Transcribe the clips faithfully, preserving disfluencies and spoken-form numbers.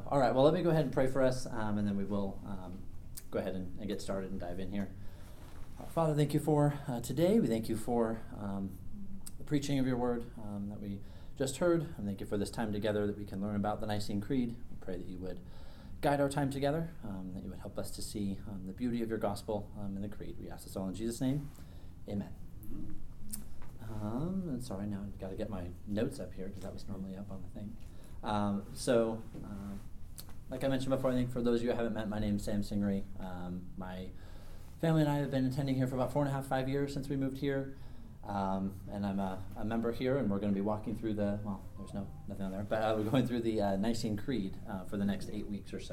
All right, well, let me go ahead and pray for us, um, and then we will um, go ahead and, and get started and dive in here. Uh, Father, thank you for uh, today. We thank you for um, the preaching of your word um, that we just heard. And thank you for this time together that we can learn about the Nicene Creed. We pray that you would guide our time together, um, that you would help us to see um, the beauty of your gospel um, in the Creed. We ask this all in Jesus' name. Amen. Um, and sorry, now I've got to get my notes up here because that was normally up on the thing. Um, so, uh, like I mentioned before, I think for those of you who haven't met, my name is Sam Singery. Um, my family and I have been attending here for about four and a half, five years since we moved here. Um, and I'm a, a member here, and we're going to be walking through the, well, there's no nothing on there, but uh, we're going through the uh, Nicene Creed uh, for the next eight weeks or so.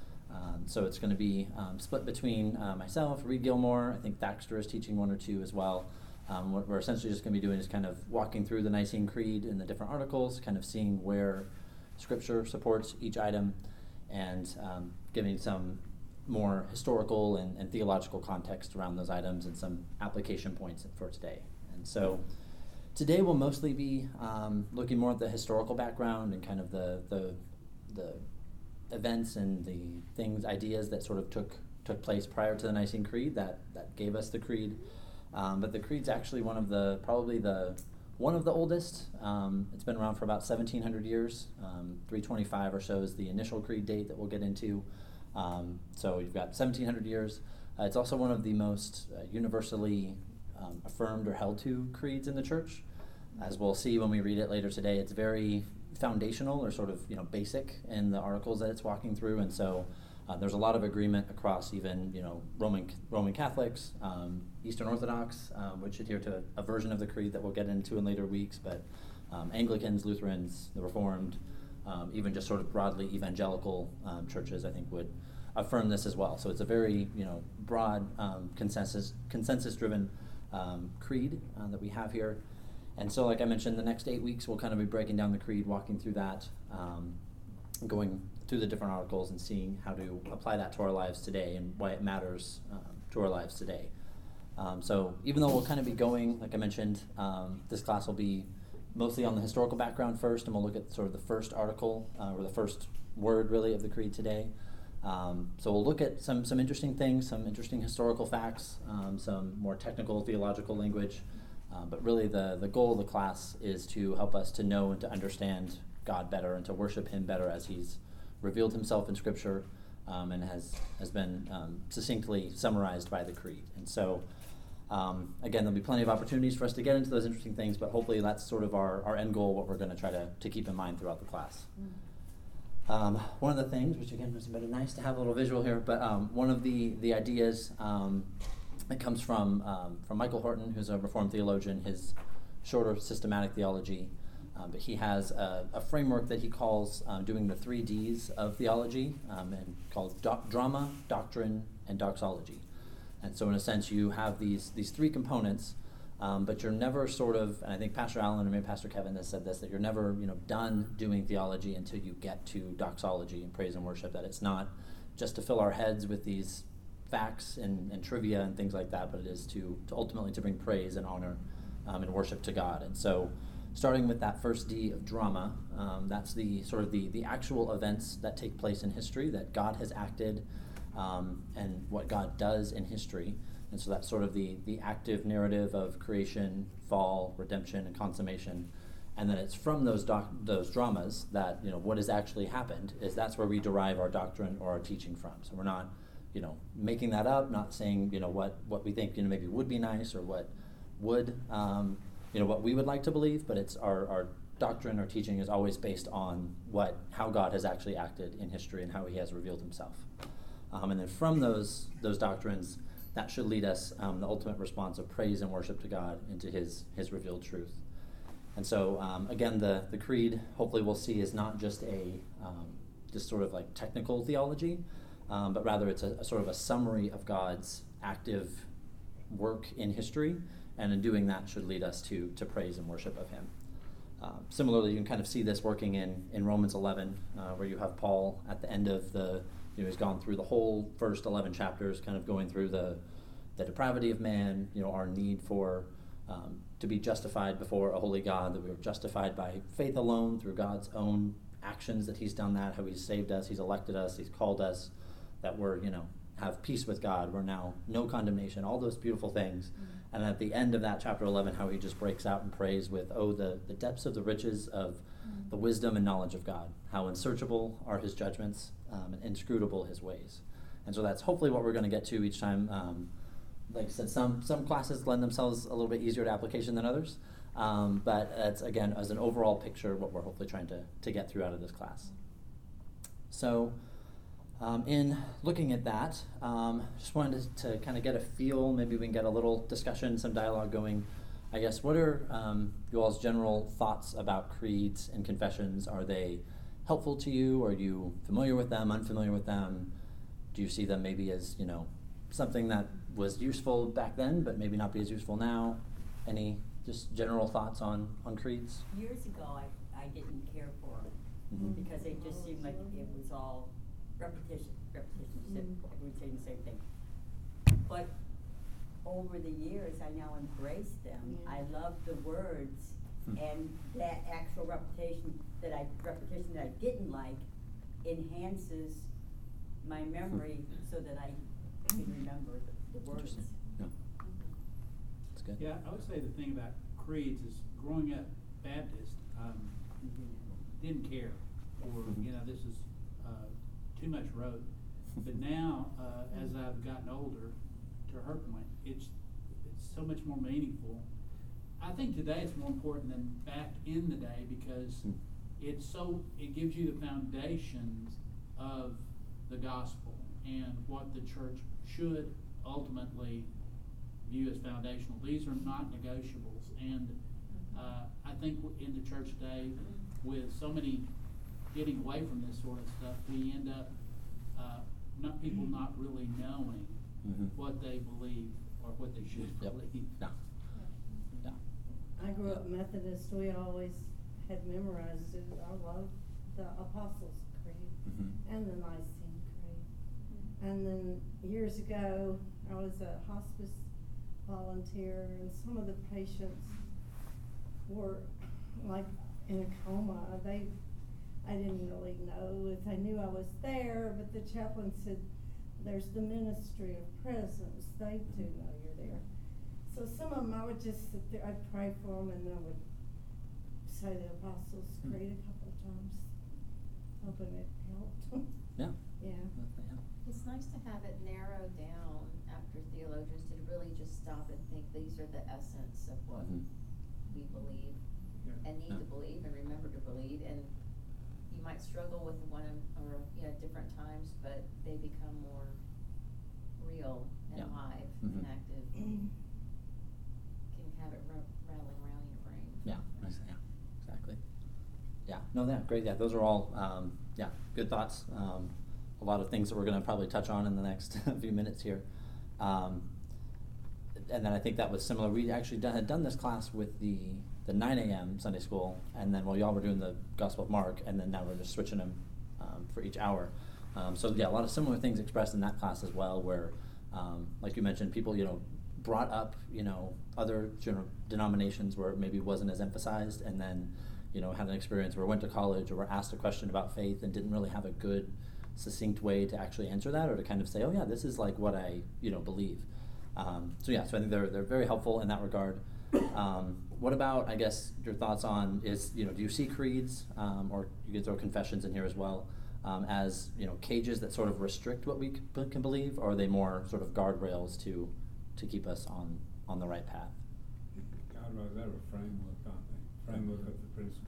Um, so it's going to be um, split between uh, myself, Reed Gilmore, I think Thaxter is teaching one or two as well. Um, what we're essentially just going to be doing is kind of walking through the Nicene Creed and the different articles, kind of seeing where Scripture supports each item, and um, giving some more historical and, and theological context around those items and some application points for today. And so today we'll mostly be um, looking more at the historical background and kind of the, the the events and the things, ideas that sort of took took place prior to the Nicene Creed that, that gave us the Creed. Um, but the Creed's actually one of the, probably the, one of the oldest. Um, it's been around for about seventeen hundred years. Um, three twenty-five or so is the initial Creed date that we'll get into. Um, so you've got seventeen hundred years. Uh, it's also one of the most uh, universally um, affirmed or held to creeds in the church. As we'll see when we read it later today, it's very foundational or sort of, you know, basic in the articles that it's walking through. And so uh, there's a lot of agreement across even, you know, Roman Roman Catholics, um, Eastern Orthodox, um, which adhere to a version of the creed that we'll get into in later weeks, but um, Anglicans, Lutherans, the Reformed, um, even just sort of broadly evangelical um, churches, I think, would affirm this as well. So it's a very, you know, broad um, consensus consensus-driven um, creed uh, that we have here. And so, like I mentioned, the next eight weeks we'll kind of be breaking down the creed, walking through that, um, going through the different articles and seeing how to apply that to our lives today and why it matters um, to our lives today. Um, so even though we'll kind of be going, like I mentioned, um, this class will be mostly on the historical background first, and we'll look at sort of the first article, uh, or the first word, really, of the creed today. Um, so we'll look at some, some interesting things, some interesting historical facts, um, some more technical theological language. Uh, but really the, the goal of the class is to help us to know and to understand God better and to worship him better as he's revealed himself in Scripture um, and has, has been um, succinctly summarized by the Creed. And so, um, again, there'll be plenty of opportunities for us to get into those interesting things, but hopefully that's sort of our, our end goal, what we're going to try to, to keep in mind throughout the class. Um, one of the things, which again was been nice to have a little visual here, but um, one of the, the ideas um, it comes from um, from Michael Horton, who's a Reformed theologian, his shorter systematic theology. Um, but he has a, a framework that he calls uh, doing the three Ds of theology, um, and called doc- drama, doctrine, and doxology. And so in a sense, you have these these three components, um, but you're never sort of, and I think Pastor Allen and maybe Pastor Kevin has said this, that you're never, you know, done doing theology until you get to doxology and praise and worship, that it's not just to fill our heads with these facts and, and trivia and things like that, but it is to, to ultimately to bring praise and honor um, and worship to God. And so starting with that first D of drama, um, that's the sort of the, the actual events that take place in history, that God has acted um, and what God does in history. And so that's sort of the, the active narrative of creation, fall, redemption, and consummation. And then it's from those doc, those dramas that, you know, what has actually happened is that's where we derive our doctrine or our teaching from. So we're not, you know, making that up, not saying, you know, what, what we think, you know, maybe would be nice or what would, um, you know, what we would like to believe, but it's our, our doctrine or teaching is always based on what, how God has actually acted in history and how he has revealed himself. Um, and then from those, those doctrines, that should lead us, um, the ultimate response of praise and worship to God into his, his revealed truth. And so, um, again, the, the creed, hopefully we'll see, is not just a, um, just sort of like technical theology, Um, but rather it's a, a sort of a summary of God's active work in history, and in doing that should lead us to to praise and worship of him. Uh, similarly, you can kind of see this working in, in Romans eleven, uh, where you have Paul at the end of the, you know, he's gone through the whole first eleven chapters, kind of going through the, the depravity of man, you know, our need for um, to be justified before a holy God, that we were justified by faith alone through God's own actions that he's done that, how he's saved us, he's elected us, he's called us, that we're, you know, have peace with God, we're now no condemnation, all those beautiful things. Mm-hmm. And at the end of that chapter eleven, how he just breaks out and prays with, oh, the, the depths of the riches of mm-hmm. the wisdom and knowledge of God, how unsearchable are his judgments, um, and inscrutable his ways. And so that's hopefully what we're going to get to each time. Um, like I said, some, some classes lend themselves a little bit easier to application than others. Um, but it's, again, as an overall picture, what we're hopefully trying to, to get through out of this class. So um, in looking at that, um, just wanted to, to kind of get a feel, maybe we can get a little discussion, some dialogue going. I guess, what are um, you all's general thoughts about creeds and confessions? Are they helpful to you? Are you familiar with them, unfamiliar with them? Do you see them maybe as, you know, something that was useful back then, but maybe not be as useful now? Any just general thoughts on, on creeds? Years ago, I, I didn't care for them mm-hmm. because they just seemed like it was all repetition, repetition, mm-hmm. everyone saying the same thing. But over the years, I now embrace them. Yeah. I love the words hmm. and that actual repetition that I repetition that I didn't like enhances my memory hmm. so that I can remember the, the words. Yeah. That's good. Yeah, I would say the thing about creeds is growing up Baptist, um, didn't care, or you know, this is uh, too much rote. But now, uh, as I've gotten older, to her point, it's it's so much more meaningful. I think today it's more important than back in the day because mm. it's so it gives you the foundations of the gospel and what the church should ultimately view as foundational. These are not negotiables, and uh, I think in the church today, with so many getting away from this sort of stuff, we end up uh, not people not really knowing mm-hmm. what they believe or what they should yep. believe. Yeah. Yeah. I grew up Methodist. We always had memorized it. I love the Apostles' Creed mm-hmm. and the Nicene Creed. Mm-hmm. And then years ago, I was a hospice volunteer, and some of the patients were like in a coma. They, I didn't really know if they knew I was there, but the chaplain said, "There's the ministry of presence. They do know you're there." So some of them, I would just sit there, I'd pray for them, and then I would say the Apostles' Creed a couple of times, hoping it helped. Yeah. Yeah. It's nice to have it narrowed down after theologians to really just stop and think these are the essence of what mm-hmm. we believe yeah. and need yeah. to believe and remember to believe. And you might struggle with one or you know different times, but they become more real and yeah. live mm-hmm. and active. Mm-hmm. Can have it r- rattling around your brain. Yeah, yeah, exactly. Yeah, no, that great. Yeah, those are all um, yeah good thoughts. Um, a lot of things that we're going to probably touch on in the next few minutes here. Um, and then I think that was similar. We actually done, had done this class with the, the nine a.m. Sunday school, and then while y'all were doing the Gospel of Mark, and then now we're just switching them um, for each hour. Um, so yeah, a lot of similar things expressed in that class as well, where, um, like you mentioned, people, you know, brought up, you know, other you know, denominations where it maybe wasn't as emphasized, and then, you know, had an experience where went to college or were asked a question about faith and didn't really have a good succinct way to actually answer that, or to kind of say, oh yeah, this is like what I, you know, believe. Um, so yeah, so I think they're they're very helpful in that regard. Um, what about, I guess, your thoughts on is, you know, do you see creeds, um, or you can throw confessions in here as well, um, as, you know, cages that sort of restrict what we c- can believe, or are they more sort of guardrails to to keep us on, on the right path? Guardrails, they're a framework, aren't they? Framework of the principles.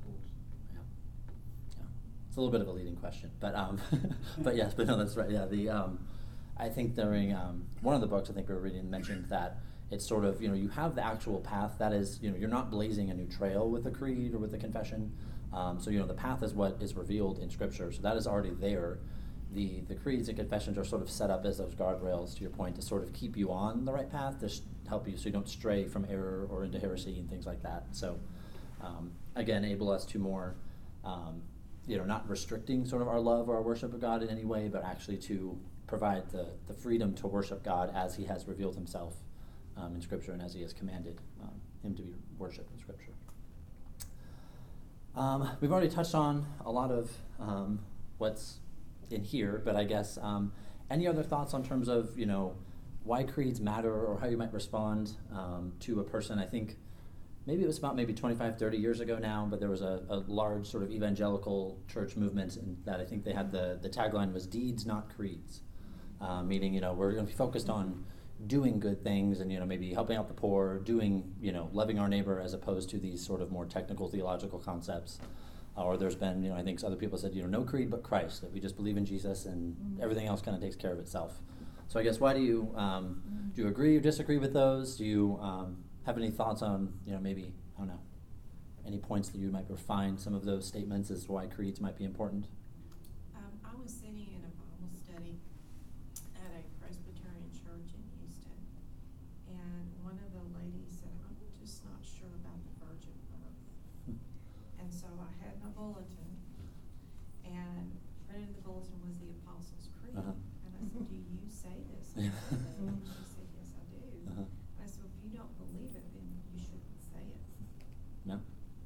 It's a little bit of a leading question, but um, but yes, but no, that's right. Yeah, the um, I think during um, one of the books I think we were reading mentioned that it's sort of, you know, you have the actual path that is, you know, you're not blazing a new trail with the creed or with the confession. Um, so you know the path is what is revealed in Scripture, so that is already there. The the creeds and confessions are sort of set up as those guardrails, to your point, to sort of keep you on the right path, to sh- help you so you don't stray from error or into heresy and things like that. So um, again, enable us to more. Um, you know, not restricting sort of our love or our worship of God in any way, but actually to provide the, the freedom to worship God as he has revealed himself um, in Scripture and as he has commanded um, him to be worshipped in Scripture. Um, we've already touched on a lot of um, what's in here, but I guess um, any other thoughts on terms of, you know, why creeds matter or how you might respond um, to a person? I think maybe it was about maybe twenty-five, thirty years ago now, but there was a, a large sort of evangelical church movement and that I think they had the, the tagline was deeds, not creeds. Uh, meaning, you know, we're going to be focused on doing good things and, you know, maybe helping out the poor, doing, you know, loving our neighbor as opposed to these sort of more technical theological concepts. Uh, or there's been, you know, I think other people said, you know, no creed but Christ, that we just believe in Jesus and mm-hmm. everything else kind of takes care of itself. So I guess why do you, um, do you agree or disagree with those? Do you um, have any thoughts on, you know, maybe, I don't know, any points that you might refine some of those statements as to why creeds might be important? Um, I was sitting in a Bible study at a Presbyterian church in Houston, and one of the ladies said, I'm just not sure about the virgin birth. Hmm. And so I had my bulletin, and printed in the bulletin was the Apostles' Creed. Uh-huh. And I said, do you say this? Yeah. And she said, yes, I do. Uh-huh. I said, if you don't believe it, then you shouldn't say it. No?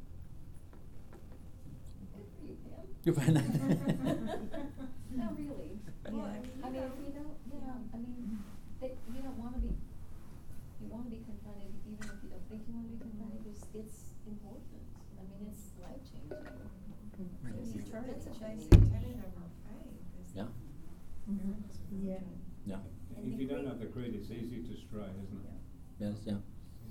Good for you, Pam. You're fine. No, really. Well, Yeah. I mean, I you mean, know- if you don't, you know, I mean, that you don't wanna be, you wanna be confronted, even if you don't think you wanna be confronted, it's, it's important. I mean, it's life changing. Right. It's, It's eternity it's a basic changing. tenet of our faith. is Yeah. Mhm. Yeah. Yeah. And If the you don't creed- have the creed, it's easy to stray, isn't it? Yes, yeah.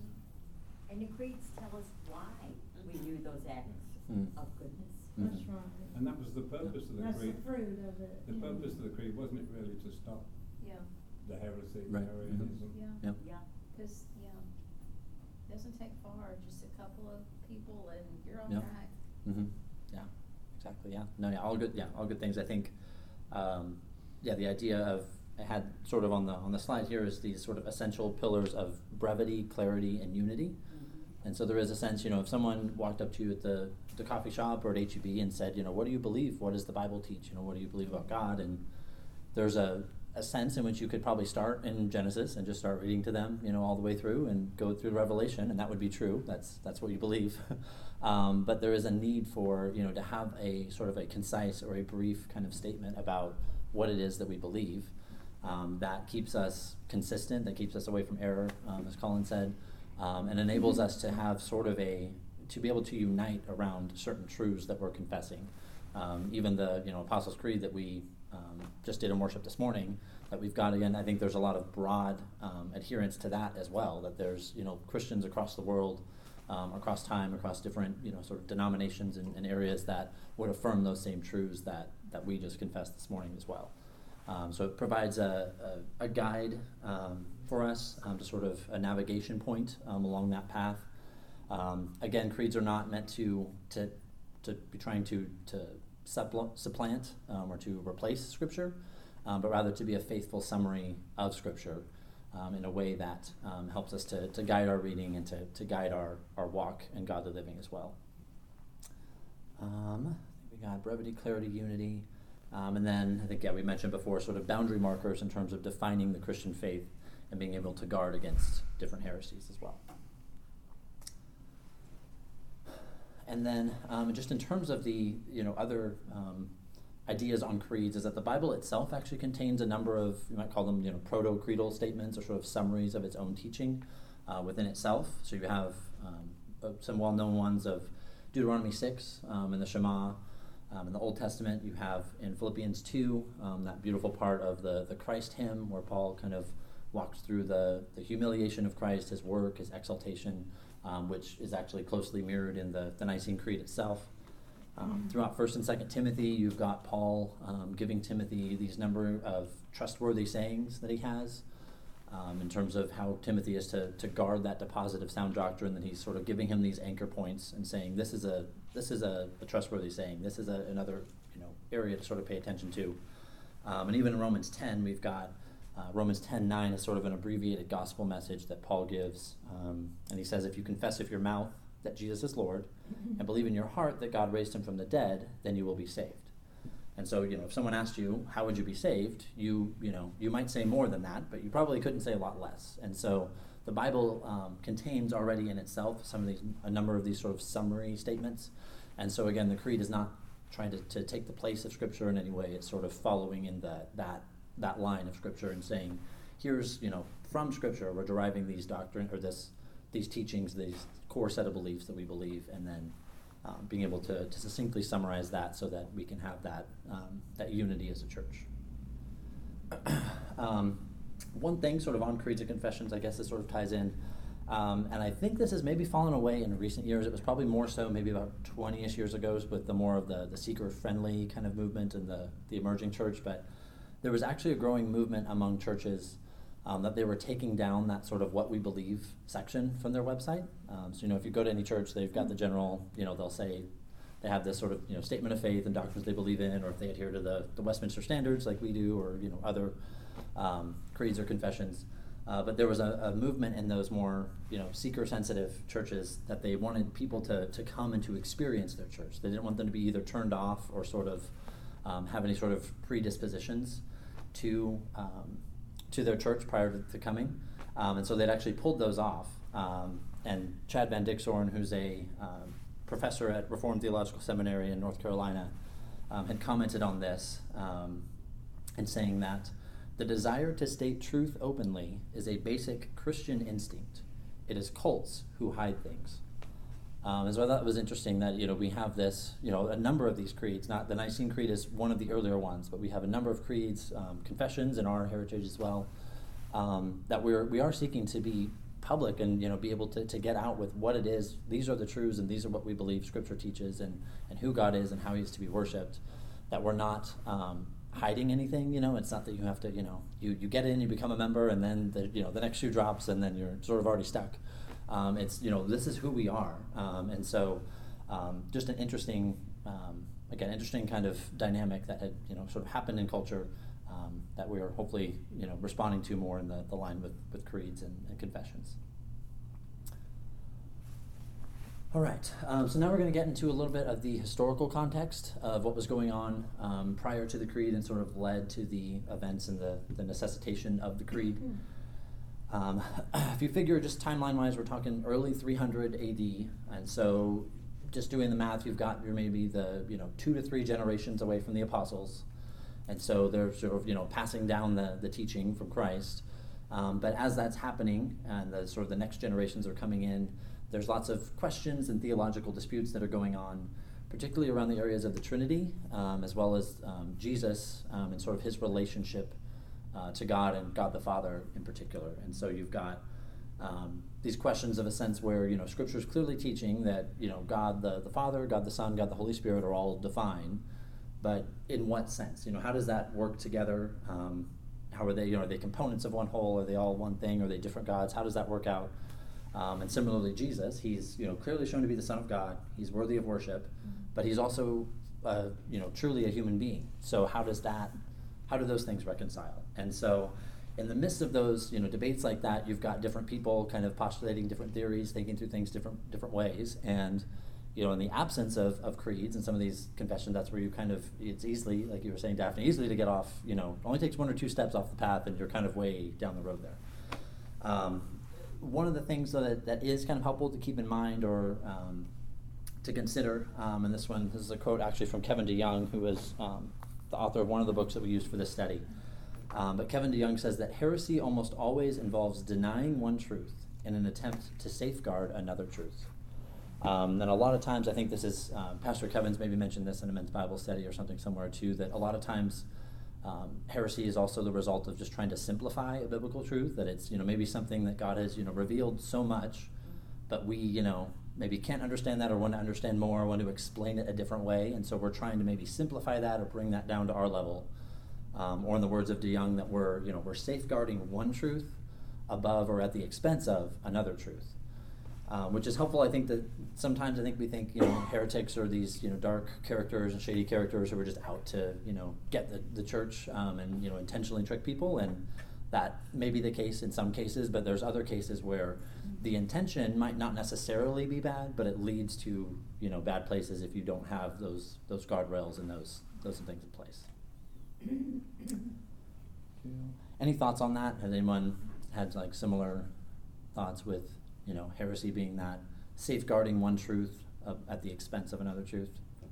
And the creeds tell us why we do those acts Mm. of goodness. Mhm. That's right. And that was the purpose of the That's the creed. fruit of it. The yeah. purpose of the creed, wasn't it really to stop Yeah, the heresy, Right. Arianism? yeah. Yeah. Yeah. Cause, yeah, doesn't take far, just a couple of people and you're on Yeah. track. Mm-hmm. Yeah, exactly. Yeah. No, yeah, all good. Yeah, all good things. I think, um, yeah, the idea of I had sort of on the on the slide here is these sort of essential pillars of brevity, clarity, and unity. And so there is a sense, you know, if someone walked up to you at the the coffee shop or at H E B and said, you know, what do you believe? What does the Bible teach? You know, what do you believe about God? And there's a a sense in which you could probably start in Genesis and just start reading to them, you know, all the way through and go through Revelation, and that would be true. That's that's what you believe. um, but there is a need for, you know, to have a sort of a concise or a brief kind of statement about what it is that we believe. Um, that keeps us consistent, that keeps us away from error, um, as Colin said, um, and enables us to have sort of a, to be able to unite around certain truths that we're confessing. Um, even the, you know, Apostles' Creed that we um, just did in worship this morning, that we've got, again, I think there's a lot of broad um, adherence to that as well, that there's, you know, Christians across the world, um, across time, across different, you know, sort of denominations and, and areas that would affirm those same truths that, that we just confessed this morning as well. Um, so it provides a, a, a guide um, for us um, to sort of a navigation point um, along that path. Um, again, creeds are not meant to to, to be trying to, to suppl- supplant um, or to replace Scripture, um, but rather to be a faithful summary of Scripture um, in a way that um, helps us to, to guide our reading and to, to guide our, our walk in godly living as well. Um, I think we got brevity, clarity, unity. Um, and then I think, yeah, we mentioned before sort of boundary markers in terms of defining the Christian faith and being able to guard against different heresies as well. And then um, just in terms of the, you know, other um, ideas on creeds is that the Bible itself actually contains a number of, you might call them, you know, proto-creedal statements or sort of summaries of its own teaching uh, within itself. So you have um, uh, some well-known ones of Deuteronomy six um, and the Shema. Um, in the Old Testament, you have in Philippians two, um, that beautiful part of the, the Christ hymn where Paul kind of walks through the, the humiliation of Christ, his work, his exaltation, um, which is actually closely mirrored in the, the Nicene Creed itself. Um, mm-hmm. Throughout First and Second Timothy, you've got Paul um, giving Timothy these number of trustworthy sayings that he has um, in terms of how Timothy is to, to guard that deposit of sound doctrine, that he's sort of giving him these anchor points and saying, this is a This is a, a trustworthy saying. This is a, another, you know, area to sort of pay attention to. Um, and even in Romans ten, we've got uh, Romans ten nine is sort of an abbreviated gospel message that Paul gives. Um, and he says, if you confess with your mouth that Jesus is Lord and believe in your heart that God raised him from the dead, then you will be saved. And so, you know, if someone asked you, how would you be saved? You, you know, you might say more than that, but you probably couldn't say a lot less. And so the Bible um, contains already in itself some of these, a number of these sort of summary statements. And so again, the creed is not trying to, to take the place of Scripture in any way. It's sort of following in the, that that line of Scripture and saying, here's, you know, from Scripture, we're deriving these doctrine or this these teachings, these core set of beliefs that we believe, and then um, being able to, to succinctly summarize that so that we can have that um, that unity as a church. um, one thing sort of on creeds and confessions, I guess this sort of ties in, um, and I think this has maybe fallen away in recent years. It was probably more so maybe about twenty-ish years ago with the more of the, the seeker-friendly kind of movement and the, the emerging church, but there was actually a growing movement among churches um, that they were taking down that sort of what we believe section from their website. Um, so, you know, if you go to any church, they've got the general, you know, they'll say they have this sort of, you know, statement of faith and doctrines they believe in, or if they adhere to the, the Westminster Standards like we do, or, you know, other um, creeds or confessions. Uh, but there was a, a movement in those more, you know, seeker-sensitive churches that they wanted people to, to come and to experience their church. They didn't want them to be either turned off or sort of um, have any sort of predispositions to um, to their church prior to, to coming. Um, and so they'd actually pulled those off. Um, and Chad Van Dixhorn, who's a um, professor at Reformed Theological Seminary in North Carolina, um, had commented on this um, and saying that the desire to state truth openly is a basic Christian instinct. It is cults who hide things. Um, and so I thought it was interesting that, you know, we have this, you know, a number of these creeds. Not the Nicene Creed is one of the earlier ones, but we have a number of creeds, um, confessions in our heritage as well, um, that we're we are seeking to be public and, you know, be able to, to get out with what it is. These are the truths, and these are what we believe Scripture teaches, and, and who God is and how He is to be worshipped. That we're not um, hiding anything. You know, it's not that you have to, you know, you, you get in, you become a member, and then the, you know, the next shoe drops, and then you're sort of already stuck. Um, it's, you know, this is who we are. Um, and so um, just an interesting, um, again, interesting kind of dynamic that had, you know, sort of happened in culture um, that we are hopefully, you know, responding to more in the, the line with, with creeds and, and confessions. All right, um, so now we're going to get into a little bit of the historical context of what was going on um, prior to the creed and sort of led to the events and the, the necessitation of the creed. Um, if you figure just timeline-wise, we're talking early three hundred A D, and so just doing the math, you've got you're maybe the you know two to three generations away from the apostles, and so they're sort of you know passing down the, the teaching from Christ. Um, but as that's happening, and the sort of the next generations are coming in, there's lots of questions and theological disputes that are going on, particularly around the areas of the Trinity, um, as well as um, Jesus um, and sort of his relationship Uh, to God and God the Father in particular. And so you've got um, these questions of a sense where, you know, Scripture is clearly teaching that, you know, God the, the Father, God the Son, God the Holy Spirit are all divine, but in what sense? You know, how does that work together? Um, how are they, you know, are they components of one whole? Are they all one thing? Are they different gods? How does that work out? Um, and similarly, Jesus, he's, you know, clearly shown to be the Son of God. He's worthy of worship, but he's also, uh, you know, truly a human being. So how does that How do those things reconcile? And so in the midst of those, you know, debates like that, you've got different people kind of postulating different theories, thinking through things different different ways. And, you know, in the absence of, of creeds and some of these confessions, that's where you kind of, it's easily, like you were saying, Daphne, easily to get off, you know, it only takes one or two steps off the path and you're kind of way down the road there. Um, one of the things that, that is kind of helpful to keep in mind or um, to consider, um, and this one, this is a quote actually from Kevin DeYoung, who was um, the author of one of the books that we used for this study. Um, but Kevin DeYoung says that heresy almost always involves denying one truth in an attempt to safeguard another truth. Um, and a lot of times, I think this is, um, Pastor Kevin's maybe mentioned this in a men's Bible study or something somewhere too, that a lot of times um, heresy is also the result of just trying to simplify a biblical truth, that it's, you know, maybe something that God has, you know, revealed so much, but we, you know, maybe can't understand that or want to understand more, or want to explain it a different way, and so we're trying to maybe simplify that or bring that down to our level. Um, or in the words of DeYoung, that we're, you know, we're safeguarding one truth above or at the expense of another truth, um, which is helpful. I think that sometimes I think we think, you know, heretics are these, you know, dark characters and shady characters who are just out to, you know, get the, the church um, and, you know, intentionally trick people, and that may be the case in some cases, but there's other cases where the intention might not necessarily be bad, but it leads to, you know, bad places if you don't have those those guardrails and those those things in place. Any thoughts on that? Has anyone had like similar thoughts with, you know, heresy being that safeguarding one truth uh, at the expense of another truth.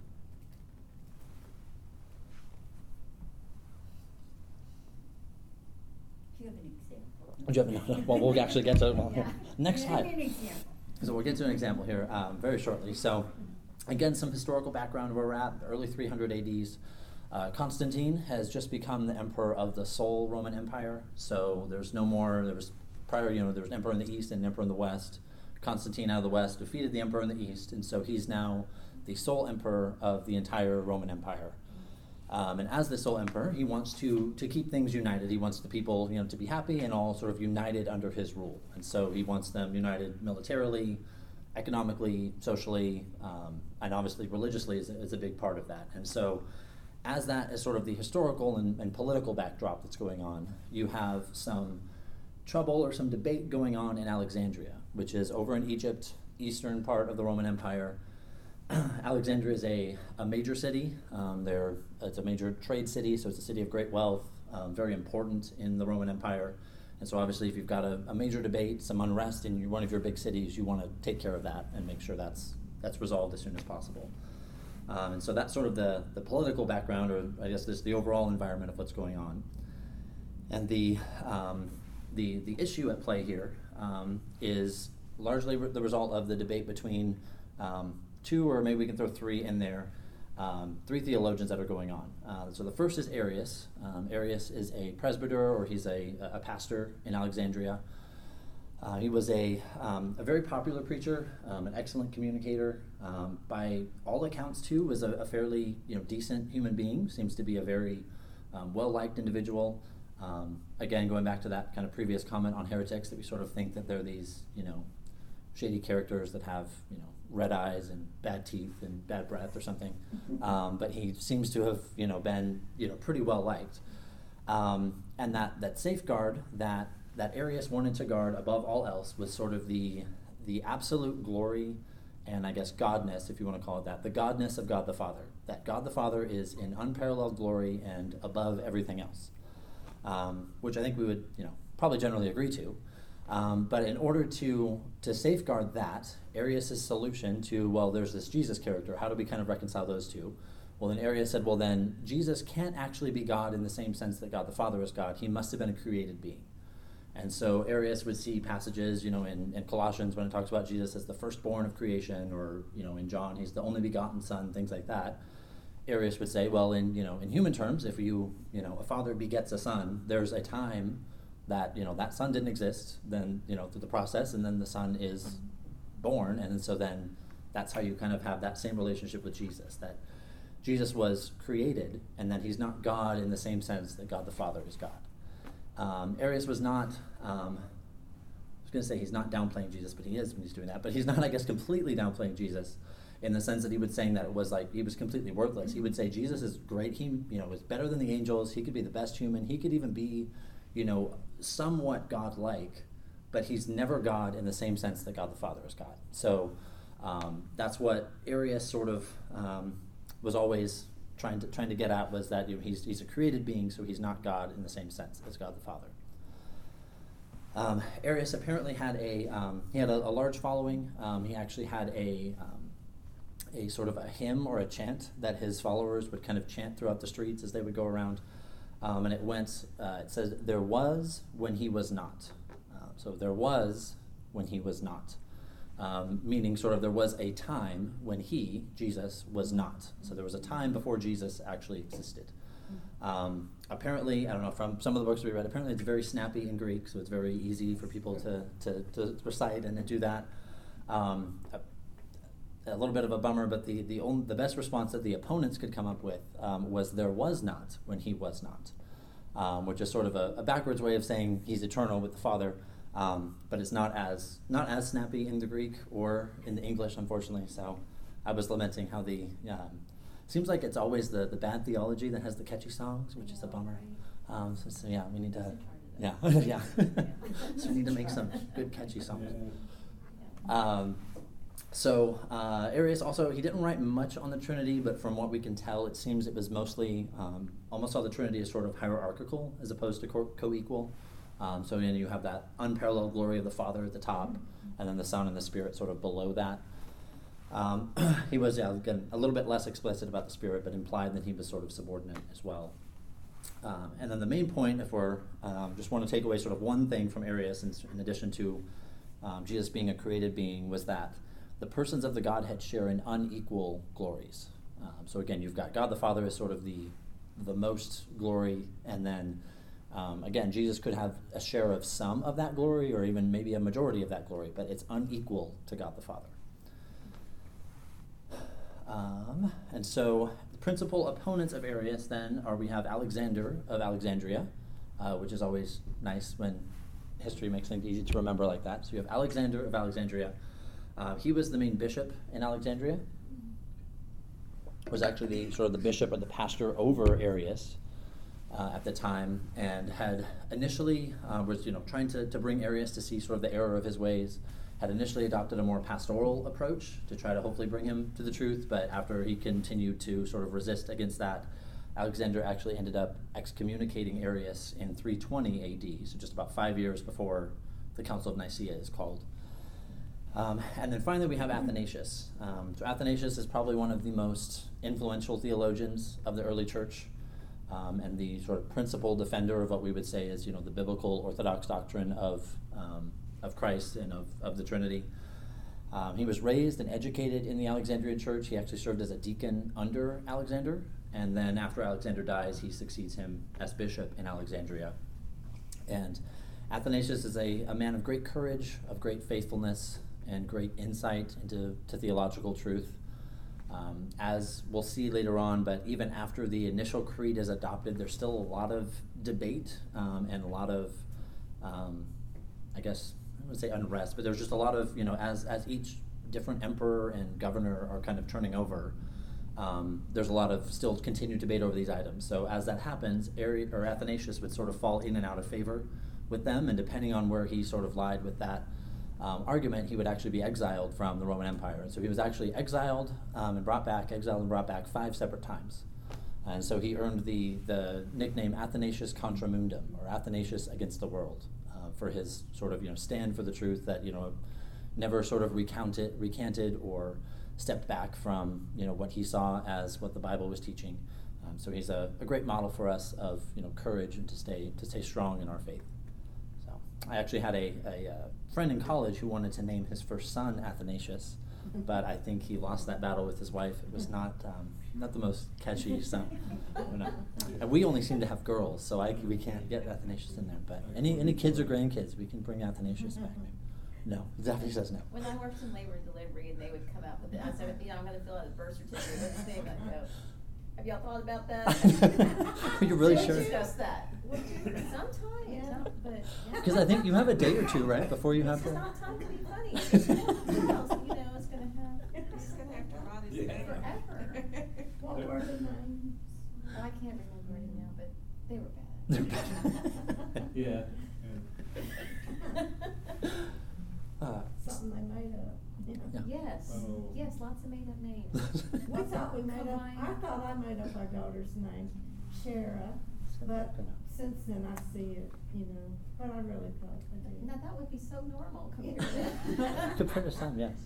Do you have an example? Do you have an- well, we'll actually get to well, Yeah. next Give slide. me an example. So we'll get to an example here um, very shortly. So again, some historical background where we're at, the early three hundred A Ds. Uh, Constantine has just become the emperor of the sole Roman Empire. So there's no more, there was prior, you know, there was an emperor in the east and an emperor in the west. Constantine out of the west defeated the emperor in the east, and so he's now the sole emperor of the entire Roman Empire. Um, and as the sole emperor, he wants to to keep things united. He wants the people, you know, to be happy and all sort of united under his rule. And so he wants them united militarily, economically, socially, um, and obviously religiously is, is a big part of that. And so as that is sort of the historical and, and political backdrop that's going on, you have some trouble or some debate going on in Alexandria, which is over in Egypt, eastern part of the Roman Empire. Alexandria is a, a major city. Um, there, it's a major trade city, so it's a city of great wealth, um, very important in the Roman Empire. And so obviously if you've got a, a major debate, some unrest in your, one of your big cities, you want to take care of that and make sure that's that's resolved as soon as possible. Um, and so that's sort of the, the political background, or I guess this the overall environment of what's going on. And the um, the the issue at play here um, is largely re- the result of the debate between um, two, or maybe we can throw three in there, um, three theologians that are going on. Uh, so the first is Arius. Um, Arius is a presbyter, or he's a, a pastor in Alexandria. Uh, he was a, um, a very popular preacher, um, an excellent communicator. Um, by all accounts, too, was a, a fairly you know decent human being. Seems to be a very um, well-liked individual. Um, again, going back to that kind of previous comment on heretics, that we sort of think that they're these you know shady characters that have you know red eyes and bad teeth and bad breath or something. Um, but he seems to have you know been you know pretty well liked. Um, and that that safeguard that. that Arius wanted to guard above all else was sort of the the absolute glory and I guess godness, if you want to call it that, the godness of God the Father. That God the Father is in unparalleled glory and above everything else, um, which I think we would you know probably generally agree to. Um, but in order to to safeguard that, Arius' solution to, well, there's this Jesus character, how do we kind of reconcile those two? Well, then Arius said, well, then Jesus can't actually be God in the same sense that God the Father is God. He must have been a created being. And so Arius would see passages, you know, in, in Colossians when it talks about Jesus as the firstborn of creation, or, you know, in John, he's the only begotten son, things like that. Arius would say, well, in, you know, in human terms, if you, you know, a father begets a son, there's a time that, you know, that son didn't exist, then, you know, through the process, and then the son is born, and so then that's how you kind of have that same relationship with Jesus, that Jesus was created, and that he's not God in the same sense that God the Father is God. Um, Arius was not, um, I was going to say he's not downplaying Jesus, but he is when he's doing that, but he's not, I guess, completely downplaying Jesus in the sense that he was saying that it was like, he was completely worthless. He would say Jesus is great, he, you know, was better than the angels, he could be the best human, he could even be, you know, somewhat God-like, but he's never God in the same sense that God the Father is God. So um, that's what Arius sort of um, was always trying to trying to get at, was that you know, he's he's a created being, so he's not God in the same sense as God the Father. Um, Arius apparently had a um, he had a, a large following. Um, he actually had a um, a sort of a hymn or a chant that his followers would kind of chant throughout the streets as they would go around, um, and it went. Uh, it says, "There was when he was not." Uh, so there was when he was not. Um, meaning sort of there was a time when he, Jesus, was not. So there was a time before Jesus actually existed. Um, apparently, I don't know, from some of the books we read, apparently it's very snappy in Greek, so it's very easy for people to, to, to recite and to do that. Um, a, a little bit of a bummer, but the, the, only, the best response that the opponents could come up with um, was there was not when he was not, um, which is sort of a, a backwards way of saying he's eternal with the Father. Um, but it's not as not as snappy in the Greek or in the English, unfortunately. So I was lamenting how the um, seems like it's always the, the bad theology that has the catchy songs, which is a bummer. Um, so, so yeah, we need to yeah yeah. So we need to make some good catchy songs. Um, so uh, Arius also, he didn't write much on the Trinity, but from what we can tell, it seems it was mostly um, almost all the Trinity is sort of hierarchical as opposed to co- co-equal. Um, so then you have that unparalleled glory of the Father at the top, and then the Son and the Spirit sort of below that. Um, he was, yeah, again, a little bit less explicit about the Spirit, but implied that he was sort of subordinate as well. Um, and then the main point, if we're um, just want to take away sort of one thing from Arius, in, in addition to um, Jesus being a created being, was that the persons of the Godhead share in unequal glories. Um, so again, you've got God the Father as sort of the the most glory, and then um, again, Jesus could have a share of some of that glory, or even maybe a majority of that glory, but it's unequal to God the Father. Um, and so the principal opponents of Arius then are, we have Alexander of Alexandria, uh, which is always nice when history makes things easy to remember like that. So you have Alexander of Alexandria. Uh, he was the main bishop in Alexandria, was actually the sort of the bishop or the pastor over Arius uh, at the time, and had initially, uh, was you know trying to, to bring Arius to see sort of the error of his ways, had initially adopted a more pastoral approach to try to hopefully bring him to the truth, but after he continued to sort of resist against that, Alexander actually ended up excommunicating Arius in three twenty A D, so just about five years before the Council of Nicaea is called. Um, and then finally we have Athanasius. Um, so Athanasius is probably one of the most influential theologians of the early church, um, and the sort of principal defender of what we would say is, you know, the biblical orthodox doctrine of um, of Christ and of, of the Trinity. Um, he was raised and educated in the Alexandrian church. He actually served as a deacon under Alexander, and then after Alexander dies, he succeeds him as bishop in Alexandria. And Athanasius is a, a man of great courage, of great faithfulness, and great insight into to theological truth. Um, as we'll see later on, but even after the initial creed is adopted, there's still a lot of debate um, and a lot of, um, I guess, I wouldn't say unrest, but there's just a lot of, you know, as as each different emperor and governor are kind of turning over, um, there's a lot of still continued debate over these items. So as that happens, Ari- or Athanasius would sort of fall in and out of favor with them, and depending on where he sort of lied with that um, argument, he would actually be exiled from the Roman Empire. And so he was actually exiled um, and brought back, exiled and brought back five separate times. And so he earned the, the nickname Athanasius Contra Mundum, or Athanasius against the world, uh, for his sort of, you know, stand for the truth that, you know, never sort of recounted, recanted or stepped back from, you know, what he saw as what the Bible was teaching. Um, so he's a, a great model for us of, you know, courage and to stay to stay strong in our faith. So I actually had a, a, a friend in college who wanted to name his first son Athanasius, but I think he lost that battle with his wife. It was not um, not the most catchy son. You know. And we only seem to have girls, so I, we can't get Athanasius in there. But any any kids or grandkids, we can bring Athanasius back. Maybe. No, Daphne says no. When I worked in labor and delivery, and they would come out with it, I said, you know, I'm going to fill out a birth certificate with his name. I go, have y'all thought about that? Are you really We'll sure? discuss that. We'll do it sometimes, Yeah. no, but. yeah. Because I think you have a day or two, right, before you have This is to. not time to be funny. Who else, you know, is going to have He's gonna have to rot his Yeah. name. forever. What were the names? Oh, I can't remember any now, but they were bad. They're bad. Yeah. Uh, Something they made up. Yeah. Yeah. Yes, Oh. yes, lots of made up names. We thought we made up, Combine. I thought I made up our daughter's name, Shara, but since then I see it, you know, but I really thought I did. Now, that would be so normal compared to. Compared to some, yes.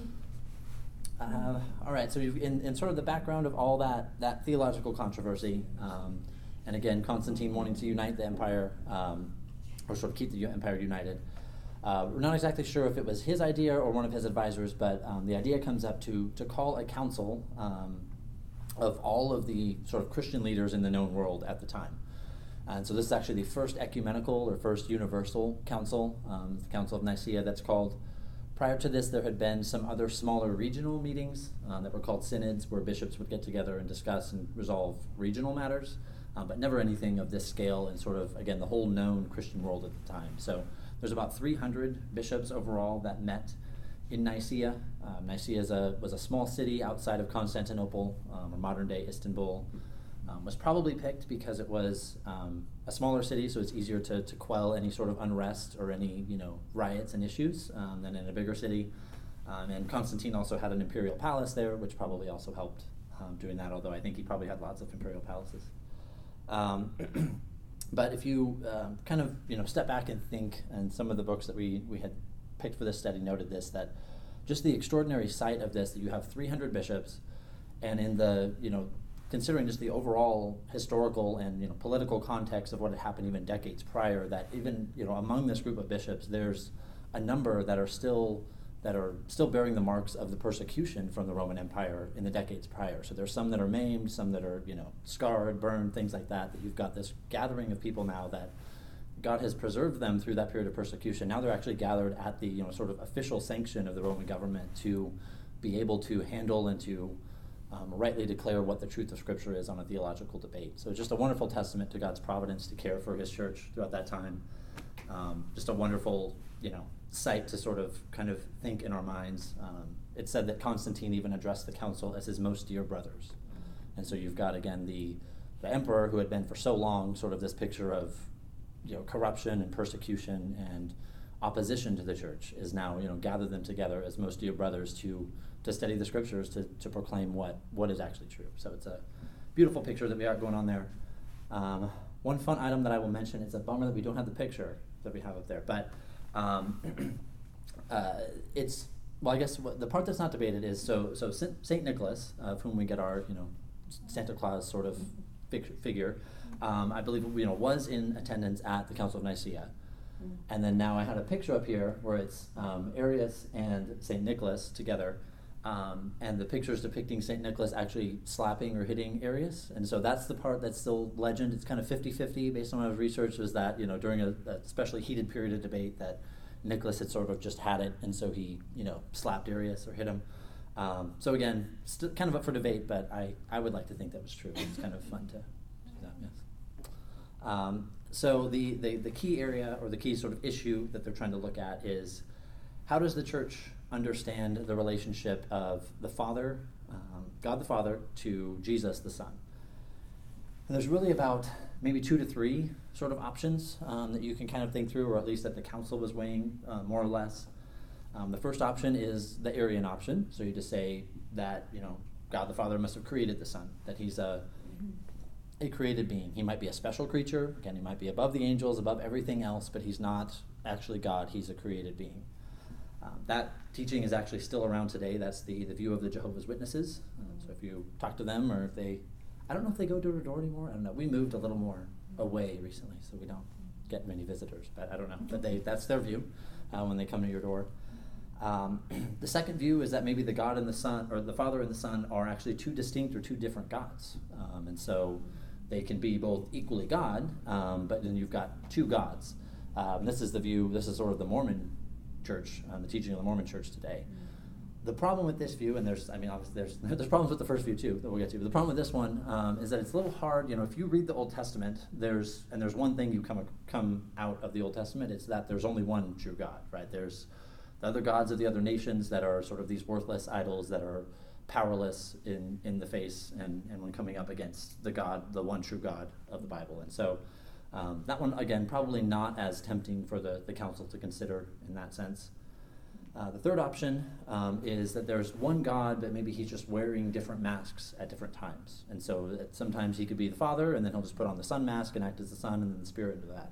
Uh, all right, so you've, in, in sort of the background of all that, that theological controversy, um, and again, Constantine wanting to unite the empire, um, or sort of keep the empire united. Uh, we're not exactly sure if it was his idea or one of his advisors, but um, the idea comes up to, to call a council um, of all of the sort of Christian leaders in the known world at the time. And so this is actually the first ecumenical or first universal council, um, the Council of Nicaea that's called. Prior to this, there had been some other smaller regional meetings uh, that were called synods, where bishops would get together and discuss and resolve regional matters, uh, but never anything of this scale in sort of, again, the whole known Christian world at the time. So there's about three hundred bishops overall that met in Nicaea. Um, Nicaea is a, was a small city outside of Constantinople, um, or modern-day Istanbul. Um, was probably picked because it was um, a smaller city, so it's easier to, to quell any sort of unrest or any, you know, riots and issues um, than in a bigger city. Um, and Constantine also had an imperial palace there, which probably also helped um, doing that, although I think he probably had lots of imperial palaces. Um, but if you uh, kind of, you know, step back and think, and some of the books that we, we had picked for this study noted this, that just the extraordinary sight of this, that you have three hundred bishops, and in the, you know, considering just the overall historical and, you know, political context of what had happened even decades prior, that even, you know, among this group of bishops, there's a number that are still that are still bearing the marks of the persecution from the Roman Empire in the decades prior. So there's some that are maimed, some that are, you know, scarred, burned, things like that, that you've got this gathering of people now that God has preserved them through that period of persecution. Now they're actually gathered at the, you know, sort of official sanction of the Roman government to be able to handle and to um, rightly declare what the truth of Scripture is on a theological debate. So it's just a wonderful testament to God's providence to care for his church throughout that time. Um, just a wonderful, you know, sight to sort of kind of think in our minds. Um, it's said that Constantine even addressed the council as his most dear brothers. And so you've got, again, the, the emperor who had been for so long sort of this picture of, you know, corruption and persecution and opposition to the church is now, you know, gathered them together as most dear brothers to to study the scriptures, to, to proclaim what, what is actually true. So it's a beautiful picture that we got going on there. Um, one fun item that I will mention, it's a bummer that we don't have the picture that we have up there, but um, uh, it's, well, I guess what, the part that's not debated is, so so Saint Nicholas, of whom we get our, you know, Santa Claus sort of fig- figure, um, I believe, you know, was in attendance at the Council of Nicaea. Mm. And then now I had a picture up here where it's um, Arius and Saint Nicholas together, um, and the picture is depicting Saint Nicholas actually slapping or hitting Arius. And so that's the part that's still legend. It's kind of fifty-fifty based on what I've researched, was that, you know, during a, a especially heated period of debate that Nicholas had sort of just had it, and so he, you know, slapped Arius or hit him. Um, so again, still kind of up for debate, but I, I would like to think that was true. It's kind of fun to do that, yes. Um, so the, the, the key area, or the key sort of issue that they're trying to look at is, how does the church understand the relationship of the Father, um, God the Father, to Jesus the Son? And there's really about maybe two to three sort of options um, that you can kind of think through, or at least that the council was weighing uh, more or less. Um, the first option is the Arian option. So you just say that, you know, God the Father must have created the Son, that he's a a created being. He might be a special creature. Again, he might be above the angels, above everything else, but he's not actually God. He's a created being. Um, that teaching is actually still around today. That's the, the view of the Jehovah's Witnesses. Um, so if you talk to them, or if they, I don't know if they go door to door anymore. I don't know. We moved a little more away recently, so we don't get many visitors, but I don't know. But they that's their view uh, when they come to your door. Um, the second view is that maybe the God and the Son, or the Father and the Son, are actually two distinct or two different gods. Um, and so they can be both equally God, um, but then you've got two gods. Um, this is the view, this is sort of the Mormon church, um, the teaching of the Mormon church today. The problem with this view, and there's, I mean, obviously there's there's problems with the first view too that we'll get to, but the problem with this one um, is that it's a little hard. You know, if you read the Old Testament, there's and there's one thing you come come out of the Old Testament, it's that there's only one true God, right? There's the other gods of the other nations that are sort of these worthless idols that are powerless in, in the face and, and when coming up against the God, the one true God of the Bible. And so um, that one, again, probably not as tempting for the, the council to consider in that sense. Uh, the third option um, is that there's one God, but maybe he's just wearing different masks at different times. And so that sometimes he could be the Father, and then he'll just put on the Son mask and act as the Son, and then the Spirit into that.